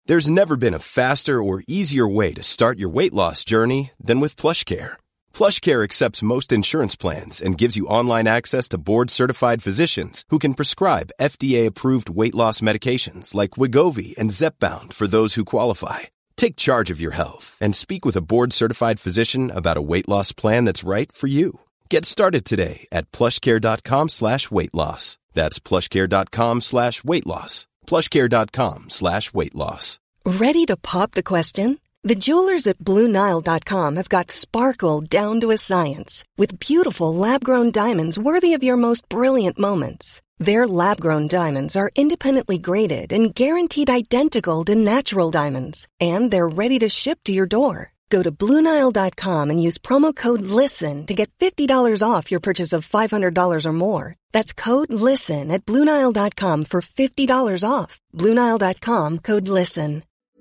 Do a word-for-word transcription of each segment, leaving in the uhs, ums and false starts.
There's never been a faster or easier way to start your weight loss journey than with PlushCare. PlushCare accepts most insurance plans and gives you online access to board-certified physicians who can prescribe F D A-approved weight loss medications like Wegovy and Zepbound for those who qualify. Take charge of your health and speak with a board-certified physician about a weight loss plan that's right for you. Get started today at plushcare.com slash weight loss. That's plushcare.com slash weight loss. plushcare.com slash weight loss. Ready to pop the question? The jewelers at Blue Nile dot com have got sparkle down to a science with beautiful lab-grown diamonds worthy of your most brilliant moments. Their lab-grown diamonds are independently graded and guaranteed identical to natural diamonds, and they're ready to ship to your door. Go to Blue Nile dot com and use promo code LISTEN to get fifty dollars off your purchase of five hundred dollars or more. That's code LISTEN at Blue Nile dot com for fifty dollars off. Blue Nile dot com, code LISTEN.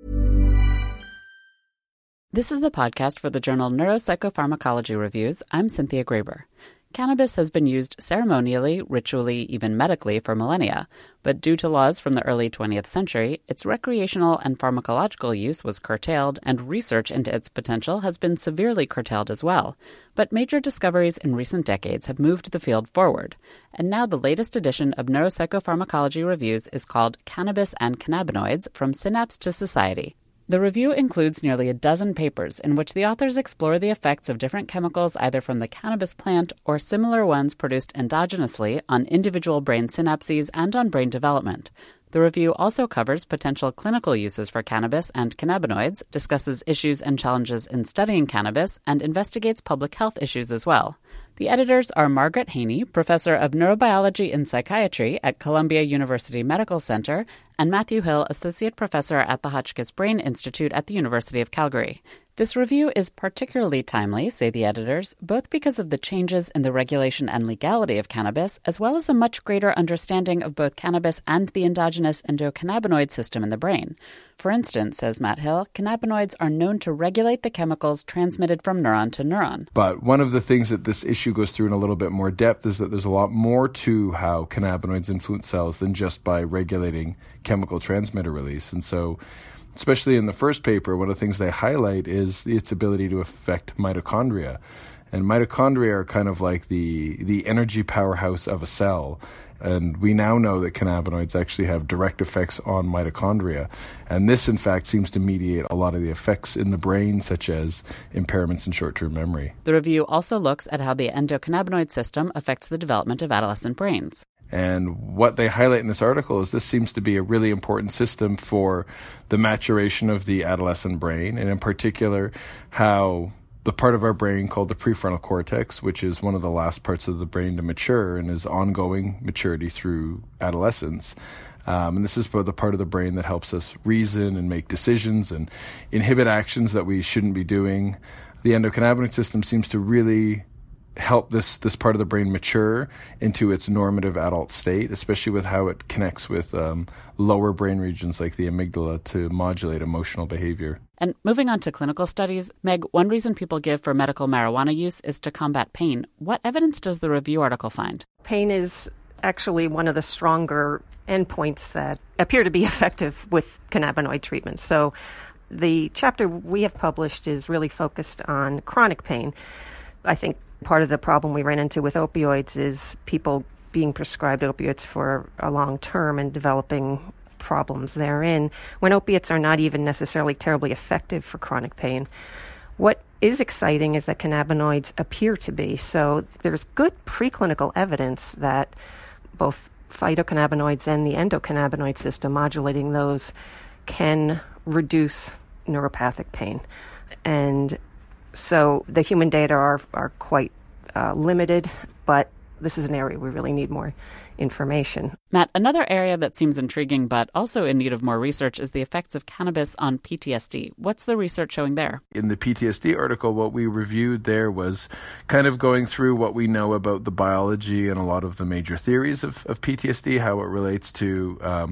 This is the podcast for the journal Neuropsychopharmacology Reviews. I'm Cynthia Graber. Cannabis has been used ceremonially, ritually, even medically for millennia, but due to laws from the early twentieth century, its recreational and pharmacological use was curtailed, and research into its potential has been severely curtailed as well. But major discoveries in recent decades have moved the field forward, and now the latest edition of Neuropsychopharmacology Reviews is called Cannabis and Cannabinoids: From Synapse to Society. The review includes nearly a dozen papers in which the authors explore the effects of different chemicals either from the cannabis plant or similar ones produced endogenously on individual brain synapses and on brain development. The review also covers potential clinical uses for cannabis and cannabinoids, discusses issues and challenges in studying cannabis, and investigates public health issues as well. The editors are Margaret Haney, professor of neurobiology and psychiatry at Columbia University Medical Center, and Matthew Hill, associate professor at the Hotchkiss Brain Institute at the University of Calgary. This review is particularly timely, say the editors, both because of the changes in the regulation and legality of cannabis, as well as a much greater understanding of both cannabis and the endogenous endocannabinoid system in the brain. For instance, says Matt Hill, cannabinoids are known to regulate the chemicals transmitted from neuron to neuron. But one of the things that this issue goes through in a little bit more depth is that there's a lot more to how cannabinoids influence cells than just by regulating chemical transmitter release. And so, especially in the first paper, one of the things they highlight is its ability to affect mitochondria. And mitochondria are kind of like the the energy powerhouse of a cell. And we now know that cannabinoids actually have direct effects on mitochondria. And this, in fact, seems to mediate a lot of the effects in the brain, such as impairments in short-term memory. The review also looks at how the endocannabinoid system affects the development of adolescent brains. And what they highlight in this article is this seems to be a really important system for the maturation of the adolescent brain, and in particular, how the part of our brain called the prefrontal cortex, which is one of the last parts of the brain to mature and is ongoing maturity through adolescence. Um, and this is the part of the brain that helps us reason and make decisions and inhibit actions that we shouldn't be doing. The endocannabinoid system seems to really help this this part of the brain mature into its normative adult state, especially with how it connects with um, lower brain regions like the amygdala to modulate emotional behavior. And moving on to clinical studies, Meg, one reason people give for medical marijuana use is to combat pain. What evidence does the review article find? Pain is actually one of the stronger endpoints that appear to be effective with cannabinoid treatment. So the chapter we have published is really focused on chronic pain. I think part of the problem we ran into with opioids is people being prescribed opioids for a long term and developing problems therein, when opiates are not even necessarily terribly effective for chronic pain. What is exciting is that cannabinoids appear to be. So there's good preclinical evidence that both phytocannabinoids and the endocannabinoid system, modulating those, can reduce neuropathic pain. And so the human data are are quite uh, limited, but this is an area we really need more information. Matt, another area that seems intriguing but also in need of more research is the effects of cannabis on P T S D. What's the research showing there? In the P T S D article, what we reviewed there was kind of going through what we know about the biology and a lot of the major theories of, of P T S D, how it relates to um,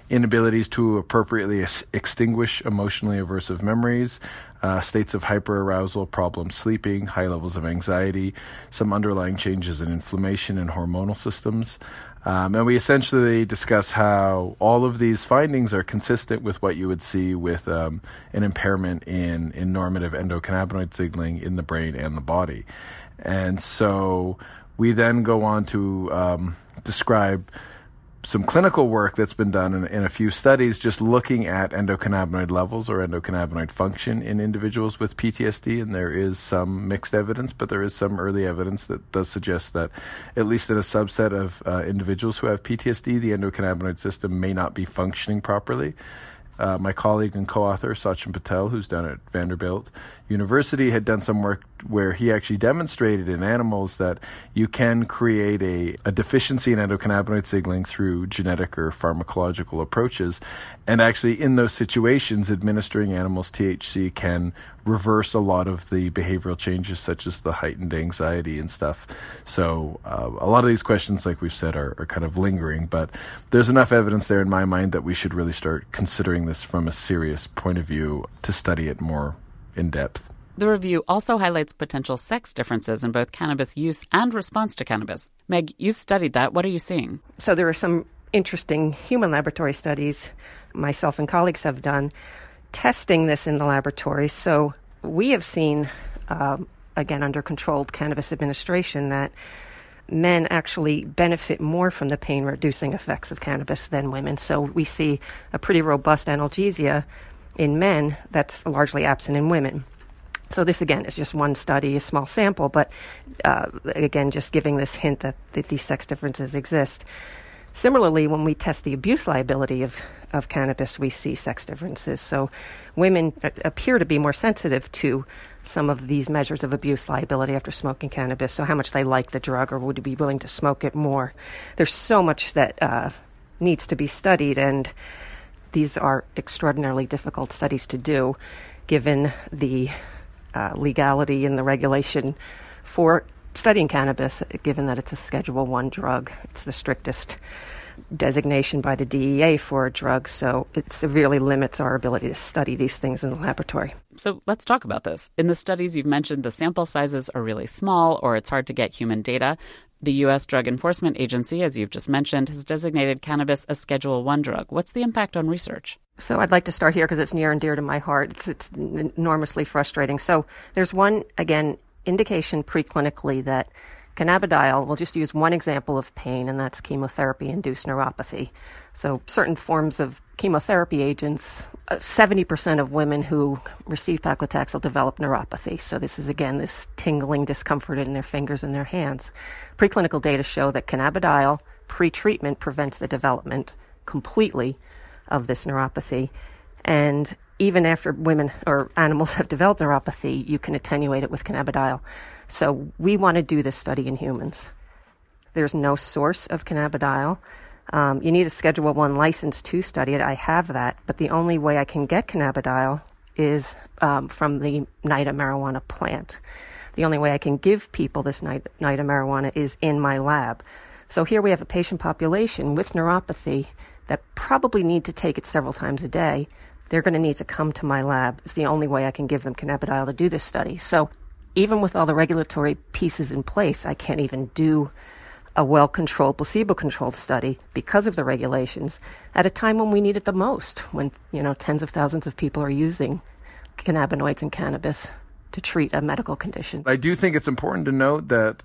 inabilities to appropriately ex- extinguish emotionally aversive memories, uh, states of hyperarousal, problems sleeping, high levels of anxiety, some underlying changes in inflammation and hormonal systems. Um, and we essentially discuss how all of these findings are consistent with what you would see with um, an impairment in, in normative endocannabinoid signaling in the brain and the body. And so we then go on to um, describe some clinical work that's been done in, in a few studies just looking at endocannabinoid levels or endocannabinoid function in individuals with P T S D, and there is some mixed evidence, but there is some early evidence that does suggest that at least in a subset of uh, individuals who have P T S D, the endocannabinoid system may not be functioning properly. Uh, my colleague and co-author, Sachin Patel, who's done at Vanderbilt University, had done some work where he actually demonstrated in animals that you can create a, a deficiency in endocannabinoid signaling through genetic or pharmacological approaches. And actually, in those situations, administering animals T H C can reverse a lot of the behavioral changes, such as the heightened anxiety and stuff. So uh, a lot of these questions, like we've said, are, are kind of lingering, but there's enough evidence there in my mind that we should really start considering this from a serious point of view to study it more in depth. The review also highlights potential sex differences in both cannabis use and response to cannabis. Meg, you've studied that. What are you seeing? So there are some interesting human laboratory studies myself and colleagues have done testing this in the laboratory. So we have seen, um, again, under controlled cannabis administration, that men actually benefit more from the pain-reducing effects of cannabis than women. So we see a pretty robust analgesia in men that's largely absent in women. So this, again, is just one study, a small sample, but uh, again, just giving this hint that, that these sex differences exist. Similarly, when we test the abuse liability of, of cannabis, we see sex differences. So women appear to be more sensitive to some of these measures of abuse liability after smoking cannabis, so how much they like the drug or would be willing to smoke it more. There's so much that uh, needs to be studied, and these are extraordinarily difficult studies to do, given the uh, legality and the regulation for studying cannabis, given that it's a Schedule One drug. It's the strictest designation by the D E A for a drug, so it severely limits our ability to study these things in the laboratory. So let's talk about this. In the studies you've mentioned, the sample sizes are really small, or it's hard to get human data. The U S Drug Enforcement Agency, as you've just mentioned, has designated cannabis a Schedule One drug. What's the impact on research? So I'd like to start here because it's near and dear to my heart. It's, it's enormously frustrating. So there's one, again, indication preclinically that cannabidiol, we'll just use one example of pain, and that's chemotherapy-induced neuropathy. So certain forms of chemotherapy agents, uh, seventy percent of women who receive paclitaxel develop neuropathy. So this is, again, this tingling discomfort in their fingers and their hands. Preclinical data show that cannabidiol pre-treatment prevents the development completely of this neuropathy. And even after women or animals have developed neuropathy, you can attenuate it with cannabidiol. So we want to do this study in humans. There's no source of cannabidiol. Um, you need a Schedule One license to study it. I have that, but the only way I can get cannabidiol is um, from the Nida marijuana plant. The only way I can give people this Nida marijuana is in my lab. So here we have a patient population with neuropathy that probably need to take it several times a day. They're going to need to come to my lab. It's the only way I can give them cannabidiol to do this study. So even with all the regulatory pieces in place, I can't even do a well-controlled, placebo-controlled study because of the regulations at a time when we need it the most, when, you know, tens of thousands of people are using cannabinoids and cannabis to treat a medical condition. I do think it's important to note that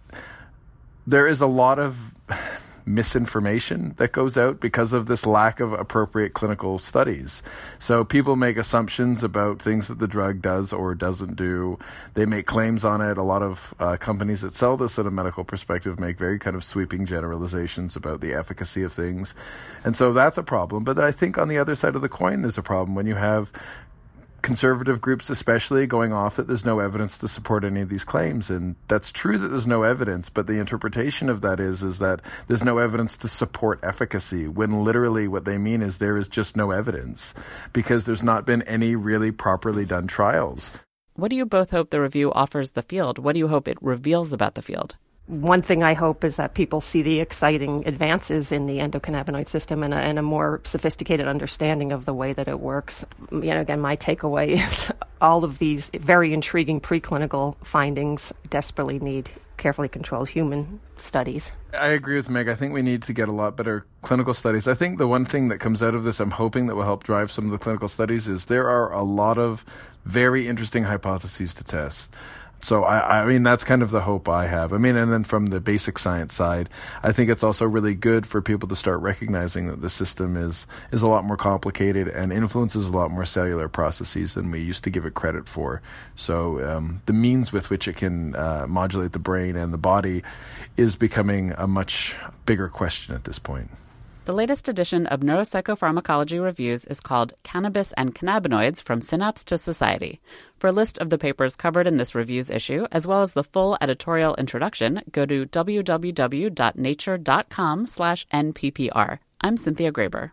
there is a lot of misinformation that goes out because of this lack of appropriate clinical studies. So people make assumptions about things that the drug does or doesn't do. They make claims on it. A lot of uh, companies that sell this in a medical perspective make very kind of sweeping generalizations about the efficacy of things. And so that's a problem. But I think on the other side of the coin, there's a problem when you have conservative groups especially going off that there's no evidence to support any of these claims. And that's true that there's no evidence, but the interpretation of that is is that there's no evidence to support efficacy, when literally what they mean is there is just no evidence because there's not been any really properly done trials. What do you both hope the review offers the field? What do you hope it reveals about the field? one thing I hope is that people see the exciting advances in the endocannabinoid system and a, and a more sophisticated understanding of the way that it works. You know, again, my takeaway is all of these very intriguing preclinical findings desperately need carefully controlled human studies. I agree with Meg. I think we need to get a lot better clinical studies. I think the one thing that comes out of this, I'm hoping that will help drive some of the clinical studies, is there are a lot of very interesting hypotheses to test. So, I, I mean, that's kind of the hope I have. I mean, and then from the basic science side, I think it's also really good for people to start recognizing that the system is, is a lot more complicated and influences a lot more cellular processes than we used to give it credit for. So um, the means with which it can uh, modulate the brain and the body is becoming a much bigger question at this point. The latest edition of Neuropsychopharmacology Reviews is called Cannabis and Cannabinoids from Synapse to Society. For a list of the papers covered in this review's issue, as well as the full editorial introduction, go to www.nature.com slash NPPR. I'm Cynthia Graber.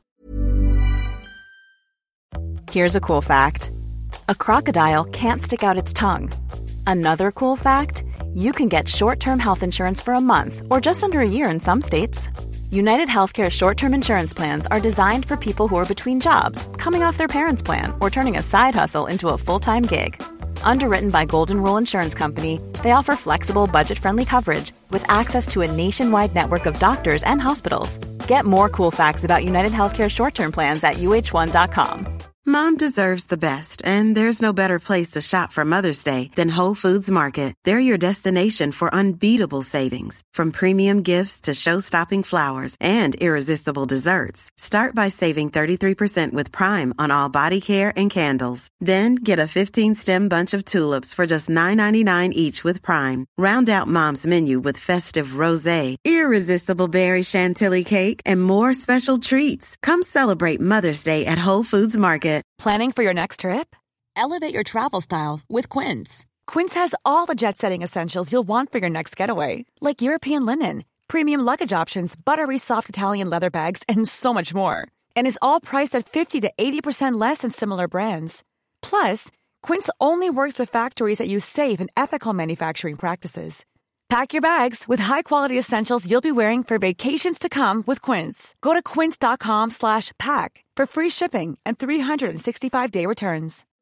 Here's a cool fact. A crocodile can't stick out its tongue. Another cool fact, you can get short-term health insurance for a month or just under a year in some states. United Healthcare short-term insurance plans are designed for people who are between jobs, coming off their parents' plan, or turning a side hustle into a full-time gig. Underwritten by Golden Rule Insurance Company, they offer flexible, budget-friendly coverage with access to a nationwide network of doctors and hospitals. Get more cool facts about United Healthcare short-term plans at U H one dot com. Mom deserves the best, and there's no better place to shop for Mother's Day than Whole Foods Market. They're your destination for unbeatable savings, from premium gifts to show-stopping flowers and irresistible desserts. Start by saving thirty-three percent with Prime on all body care and candles. Then get a fifteen-stem bunch of tulips for just nine ninety-nine each with Prime. Round out Mom's menu with festive rosé, irresistible berry chantilly cake, and more special treats. Come celebrate Mother's Day at Whole Foods Market. Planning for your next trip? Elevate your travel style with Quince. Quince has all the jet-setting essentials you'll want for your next getaway, like European linen, premium luggage options, buttery soft Italian leather bags, and so much more. And is all priced at fifty to eighty percent less than similar brands. Plus, Quince only works with factories that use safe and ethical manufacturing practices. Pack your bags with high-quality essentials you'll be wearing for vacations to come with Quince. Go to quince.com slash pack for free shipping and three sixty-five day returns.